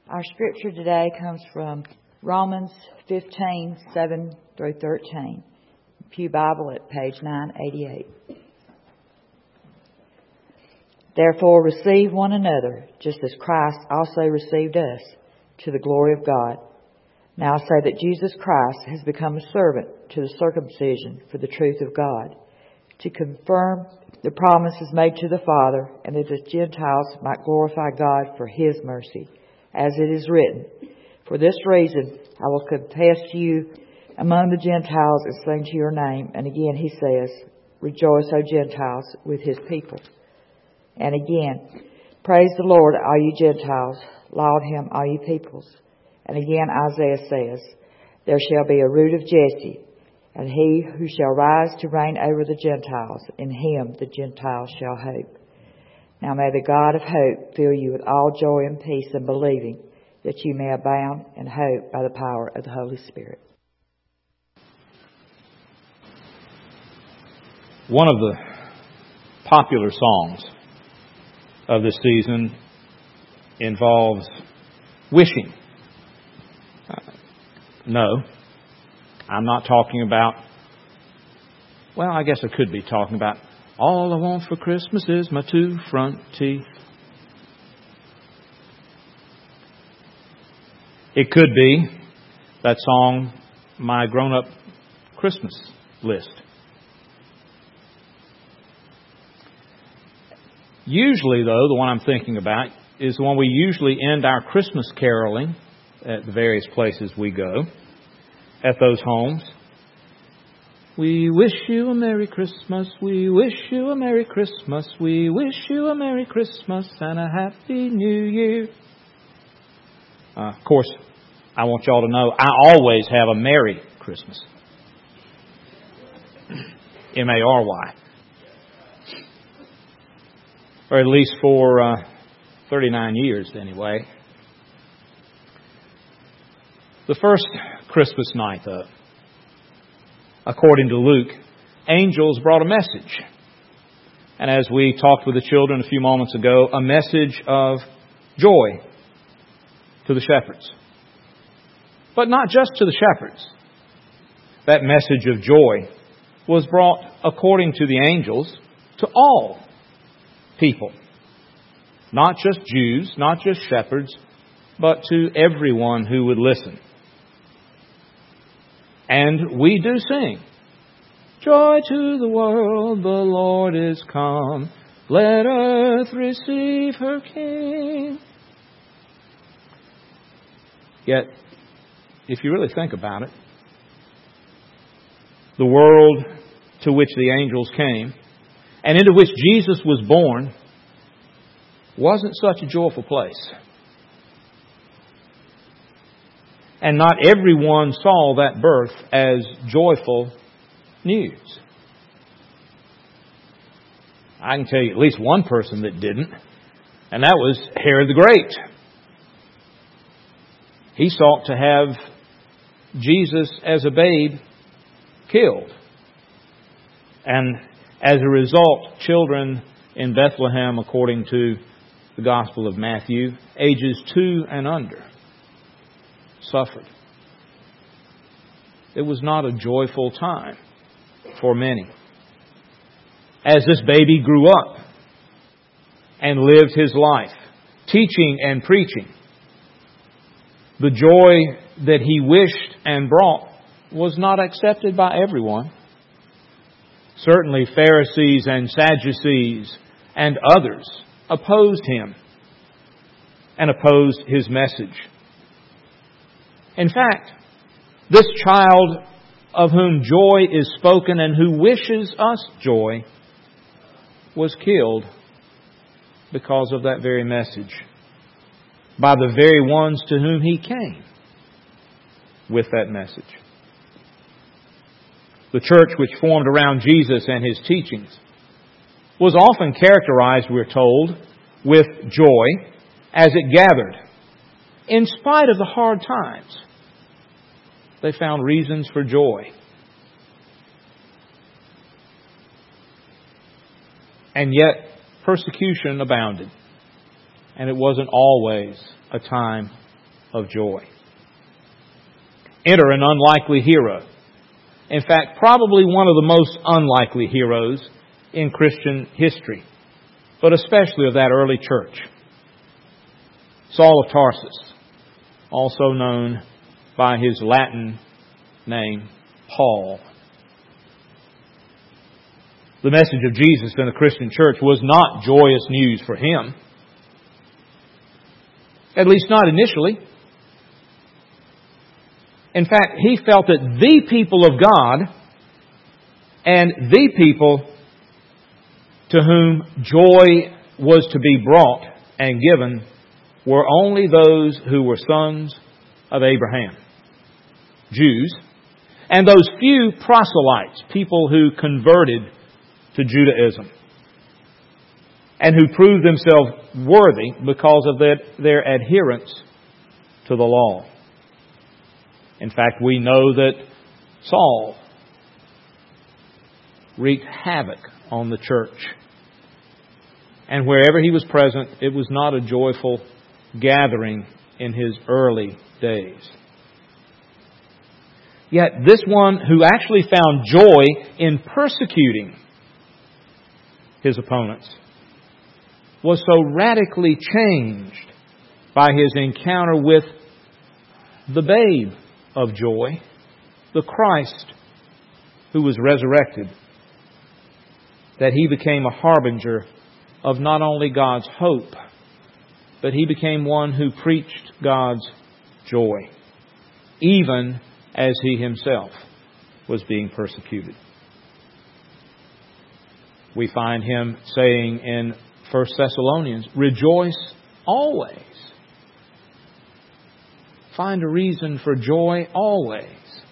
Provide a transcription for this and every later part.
Our scripture today comes from Romans 15:7 through 13. Pew Bible at page 988. Therefore receive one another, just as Christ also received us, to the glory of God. Now say that Jesus Christ has become a servant to the circumcision for the truth of God, to confirm the promises made to the Father, and that the Gentiles might glorify God for His mercy. As it is written, for this reason I will confess you among the Gentiles and sing to your name. And again he says, rejoice, O Gentiles, with His people. And again, praise the Lord, all you Gentiles, laud Him, all you peoples. And again Isaiah says, there shall be a root of Jesse, and he who shall rise to reign over the Gentiles, in him the Gentiles shall hope. Now may the God of hope fill you with all joy and peace in believing, that you may abound in hope by the power of the Holy Spirit. One of the popular songs of this season involves wishing. No, I'm not talking about, well, I guess I could be talking about, all I want for Christmas is my 2 front teeth. It could be that song, My Grown-Up Christmas List. Usually, though, the one I'm thinking about is the one we usually end our Christmas caroling at the various places we go, at those homes. We wish you a Merry Christmas, we wish you a Merry Christmas, we wish you a Merry Christmas and a Happy New Year. Of course, I want y'all to know I always have a Merry Christmas. M-A-R-Y. Or at least for 39 years anyway. The first Christmas night, though, according to Luke, angels brought a message. And as we talked with the children a few moments ago, a message of joy to the shepherds. But not just to the shepherds. That message of joy was brought, according to the angels, to all people. Not just Jews, not just shepherds, but to everyone who would listen. And we do sing, joy to the world, the Lord is come. Let earth receive her King. Yet, if you really think about it, the world to which the angels came, and into which Jesus was born, wasn't such a joyful place. And not everyone saw that birth as joyful news. I can tell you at least one person that didn't, and that was Herod the Great. He sought to have Jesus as a babe killed. And as a result, children in Bethlehem, according to the Gospel of Matthew, ages 2 and under, suffered. It was not a joyful time for many. As this baby grew up and lived his life, teaching and preaching, the joy that he wished and brought was not accepted by everyone. Certainly Pharisees and Sadducees and others opposed him and opposed his message. In fact, this child of whom joy is spoken and who wishes us joy was killed because of that very message by the very ones to whom he came with that message. The church which formed around Jesus and His teachings was often characterized, we're told, with joy as it gathered. In spite of the hard times, they found reasons for joy. And yet, persecution abounded. And it wasn't always a time of joy. Enter an unlikely hero. In fact, probably one of the most unlikely heroes in Christian history, but especially of that early church. Saul of Tarsus, also known by his Latin name, Paul. The message of Jesus in the Christian church was not joyous news for him. At least not initially. In fact, he felt that the people of God and the people to whom joy was to be brought and given were only those who were sons of Abraham, Jews, and those few proselytes, people who converted to Judaism and who proved themselves worthy because of their adherence to the law. In fact, we know that Saul wreaked havoc on the church. And wherever he was present, it was not a joyful gathering in his early days. Yet this one who actually found joy in persecuting his opponents was so radically changed by his encounter with the babe of joy, the Christ who was resurrected, that he became a harbinger of not only God's hope, but he became one who preached God's joy, even as he himself was being persecuted. We find him saying in 1 Thessalonians, "Rejoice always." Find a reason for joy always.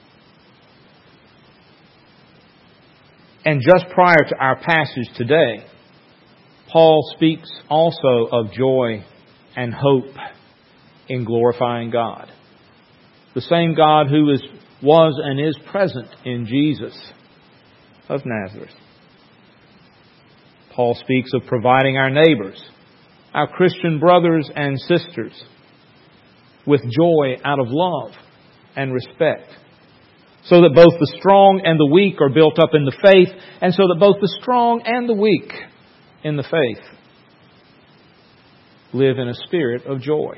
And just prior to our passage today, Paul speaks also of joy and hope in glorifying God. The same God who was and is present in Jesus of Nazareth. Paul speaks of providing our neighbors, our Christian brothers and sisters, with joy out of love and respect, so that both the strong and the weak are built up in the faith, and so that both the strong and the weak in the faith live in a spirit of joy.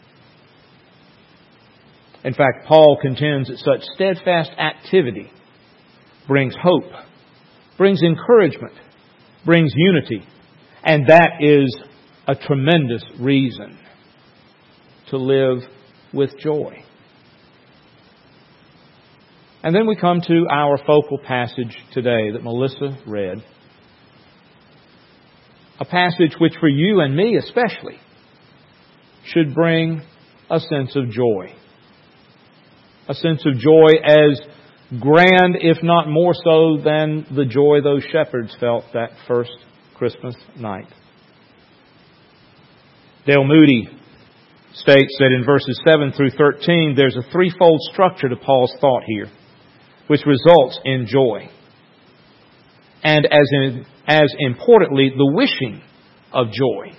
In fact, Paul contends that such steadfast activity brings hope, brings encouragement, brings unity, and that is a tremendous reason to live with joy. And then we come to our focal passage today that Melissa read. A passage which for you and me especially should bring a sense of joy. A sense of joy as grand, if not more so, than the joy those shepherds felt that first Christmas night. Dale Moody states that in verses 7 through 13, there's a threefold structure to Paul's thought here, which results in joy. And as importantly, the wishing of joy.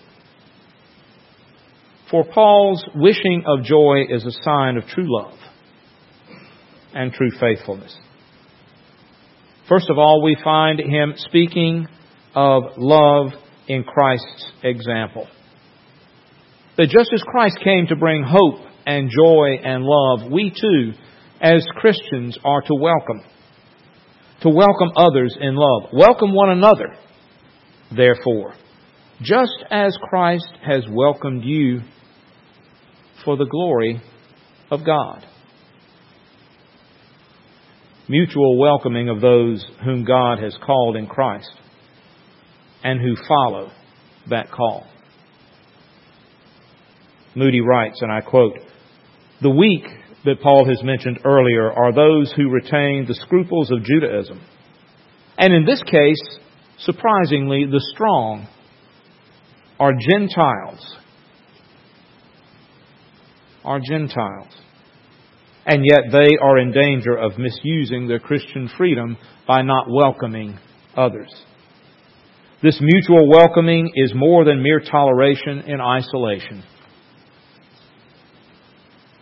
For Paul's wishing of joy is a sign of true love and true faithfulness. First of all, we find him speaking of love in Christ's example. That just as Christ came to bring hope and joy and love, we too, as Christians, are to welcome others in love. Welcome one another, therefore, just as Christ has welcomed you for the glory of God. Mutual welcoming of those whom God has called in Christ and who follow that call. Moody writes, and I quote, "The weak that Paul has mentioned earlier are those who retain the scruples of Judaism. And in this case, surprisingly, the strong are Gentiles. And yet they are in danger of misusing their Christian freedom by not welcoming others. This mutual welcoming is more than mere toleration in isolation.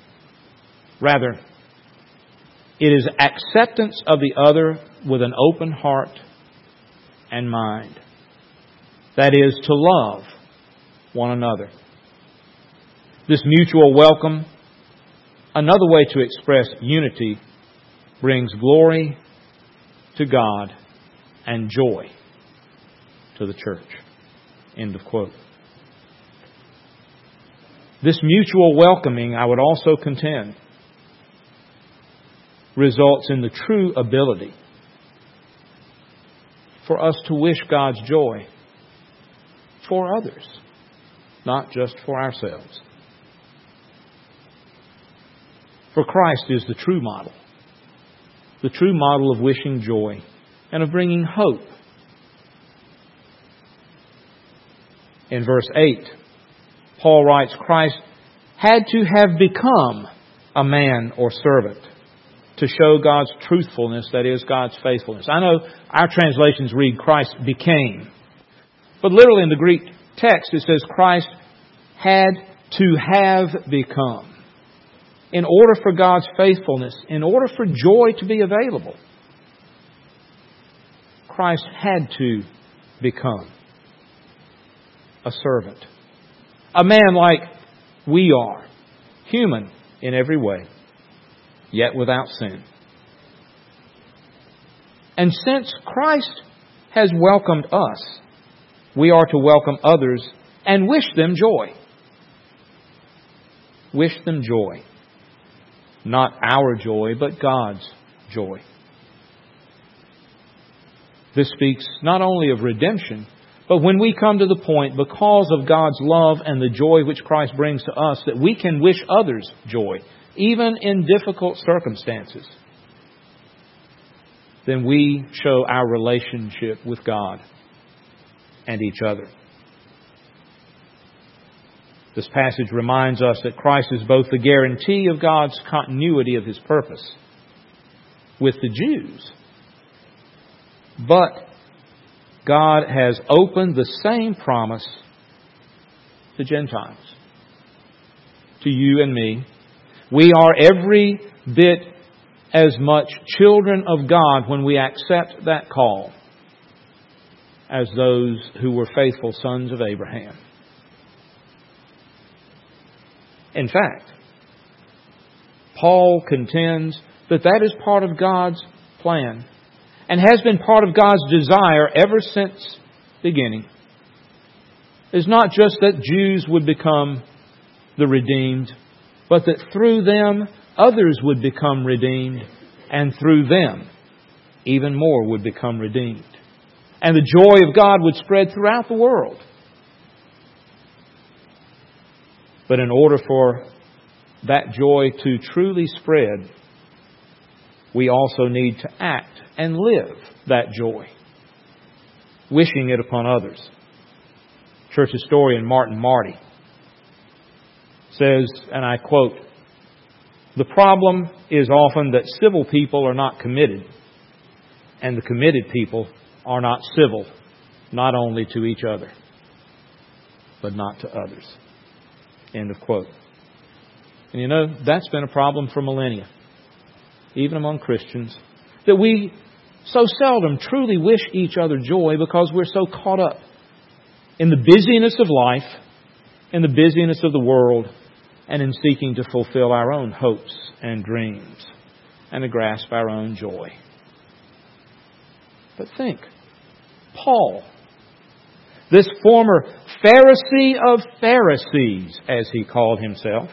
Rather, it is acceptance of the other with an open heart and mind. That is, to love one another. This mutual welcome, another way to express unity, brings glory to God and joy to the church. End of quote. This mutual welcoming, I would also contend, results in the true ability for us to wish God's joy for others, not just for ourselves. For Christ is the true model of wishing joy and of bringing hope. In verse 8, Paul writes, Christ had to have become a man or servant to show God's truthfulness, that is, God's faithfulness. I know our translations read Christ became. But literally in the Greek text it says Christ had to have become. In order for God's faithfulness, in order for joy to be available, Christ had to become a servant. A man like we are, human in every way, yet without sin. And since Christ has welcomed us, we are to welcome others and wish them joy. Wish them joy. Not our joy, but God's joy. This speaks not only of redemption, but when we come to the point, because of God's love and the joy which Christ brings to us, that we can wish others joy, even in difficult circumstances, then we show our relationship with God and each other. This passage reminds us that Christ is both the guarantee of God's continuity of His purpose with the Jews, but God has opened the same promise to Gentiles, to you and me. We are every bit as much children of God when we accept that call as those who were faithful sons of Abraham. In fact, Paul contends that that is part of God's plan and has been part of God's desire ever since beginning. It's not just that Jews would become the redeemed, but that through them others would become redeemed, and through them even more would become redeemed. And the joy of God would spread throughout the world. But in order for that joy to truly spread, we also need to act and live that joy, wishing it upon others. Church historian Martin Marty says, and I quote, "The problem is often that civil people are not committed, and the committed people are not civil, not only to each other, but not to others." End of quote. And you know, that's been a problem for millennia, even among Christians, that we so seldom truly wish each other joy because we're so caught up in the busyness of life, in the busyness of the world, and in seeking to fulfill our own hopes and dreams and to grasp our own joy. But think, Paul, this former Pharisee of Pharisees, as he called himself,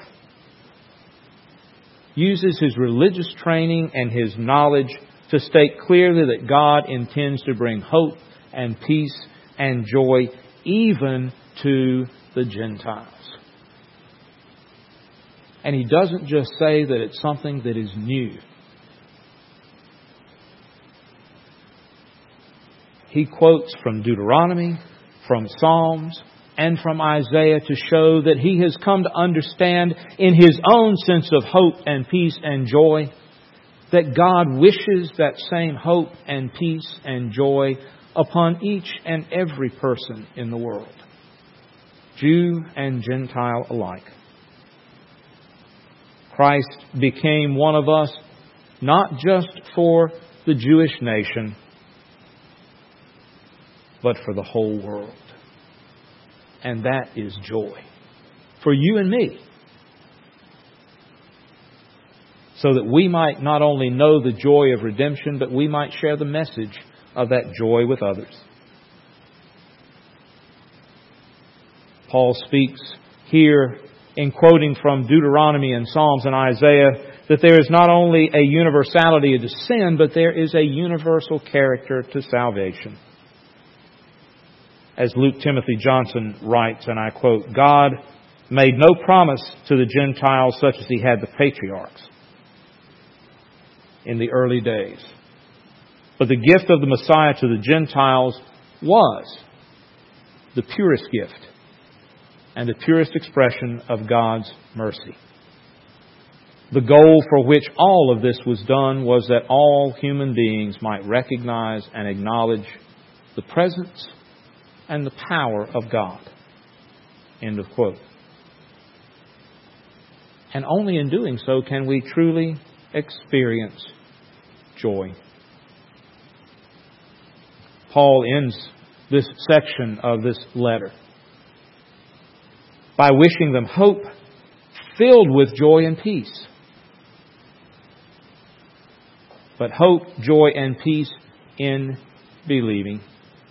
uses his religious training and his knowledge to state clearly that God intends to bring hope and peace and joy even to the Gentiles. And he doesn't just say that it's something that is new. He quotes from Deuteronomy, from Psalms, and from Isaiah to show that he has come to understand in his own sense of hope and peace and joy that God wishes that same hope and peace and joy upon each and every person in the world, Jew and Gentile alike. Christ became one of us, not just for the Jewish nation, but for the whole world. And that is joy for you and me. So that we might not only know the joy of redemption, but we might share the message of that joy with others. Paul speaks here in quoting from Deuteronomy and Psalms and Isaiah that there is not only a universality to sin, but there is a universal character to salvation. As Luke Timothy Johnson writes, and I quote, God made no promise to the Gentiles such as He had the patriarchs in the early days. But the gift of the Messiah to the Gentiles was the purest gift and the purest expression of God's mercy. The goal for which all of this was done was that all human beings might recognize and acknowledge the presence and the power of God. End of quote. And only in doing so can we truly experience joy. Paul ends this section of this letter by wishing them hope filled with joy and peace. But hope, joy, and peace in believing.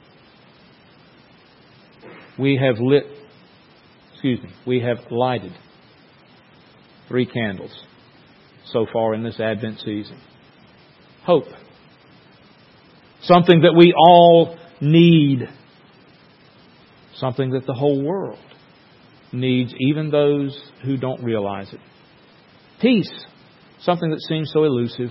We have lighted 3 candles so far in this Advent season. Hope. Something that we all need. Something that the whole world needs, even those who don't realize it. Peace. Something that seems so elusive.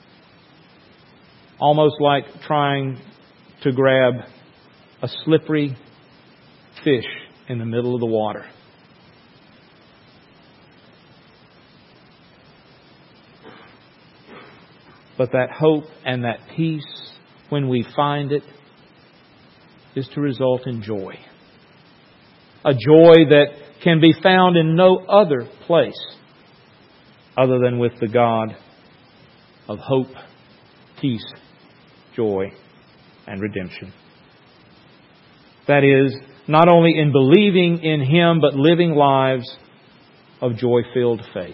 Almost like trying to grab a slippery fish in the middle of the water. But that hope and that peace, when we find it, is to result in joy. A joy that can be found in no other place other than with the God of hope, peace, joy, and redemption. That is, not only in believing in Him, but living lives of joy-filled faith.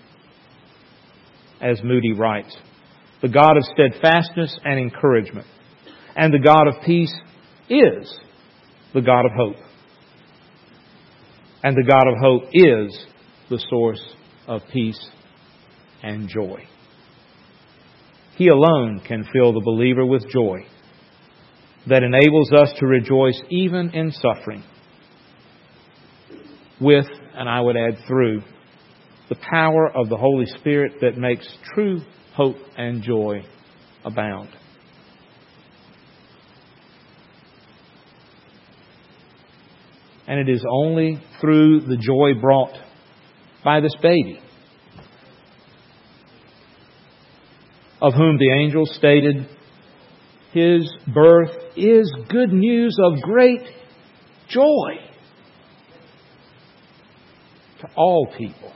As Moody writes, the God of steadfastness and encouragement, and the God of peace is the God of hope. And the God of hope is the source of peace and joy. He alone can fill the believer with joy that enables us to rejoice even in suffering, with, and I would add through, the power of the Holy Spirit that makes true hope and joy abound. And it is only through the joy brought by this baby, of whom the angel stated, His birth is good news of great joy to all people.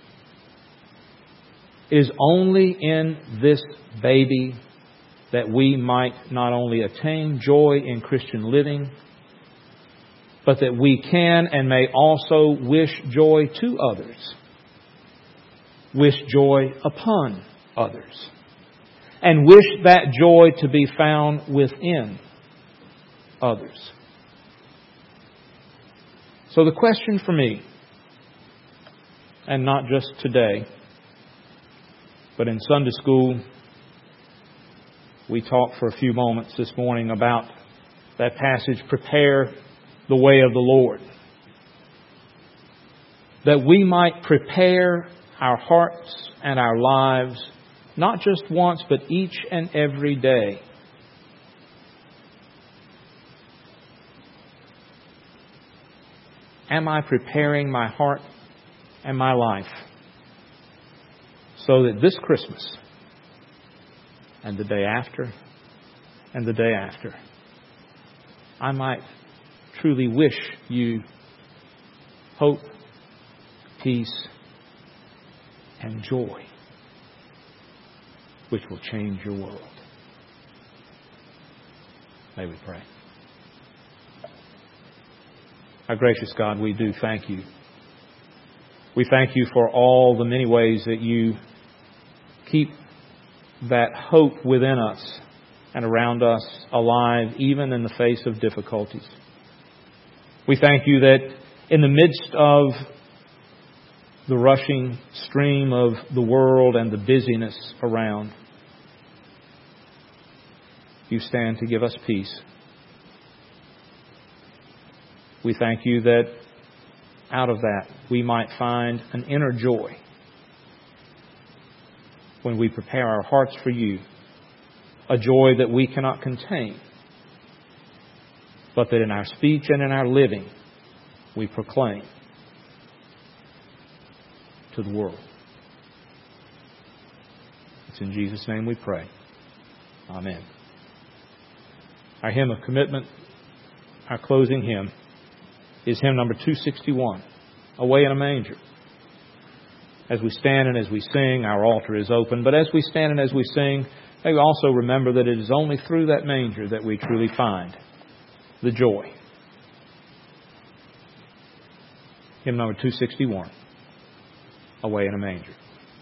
It is only in this baby that we might not only attain joy in Christian living, but that we can and may also wish joy to others, wish joy upon others, and wish that joy to be found within others. So the question for me, and not just today, but in Sunday school, we talked for a few moments this morning about that passage, prepare the way of the Lord. That we might prepare our hearts and our lives, not just once, but each and every day. Am I preparing my heart and my life so that this Christmas and the day after and the day after, I might truly wish you hope, peace, and joy which will change your world. May we pray. Our gracious God, we do thank You. We thank You for all the many ways that You keep that hope within us and around us alive, even in the face of difficulties. We thank You that in the midst of the rushing stream of the world and the busyness around, You stand to give us peace. We thank You that out of that we might find an inner joy when we prepare our hearts for You, a joy that we cannot contain, but that in our speech and in our living we proclaim to the world. It's in Jesus' name we pray. Amen. Our hymn of commitment, our closing hymn, is hymn number 261, Away in a Manger. As we stand and as we sing, our altar is open. But as we stand and as we sing, may we also remember that it is only through that manger that we truly find the joy. Hymn number 261, Away in a Manger.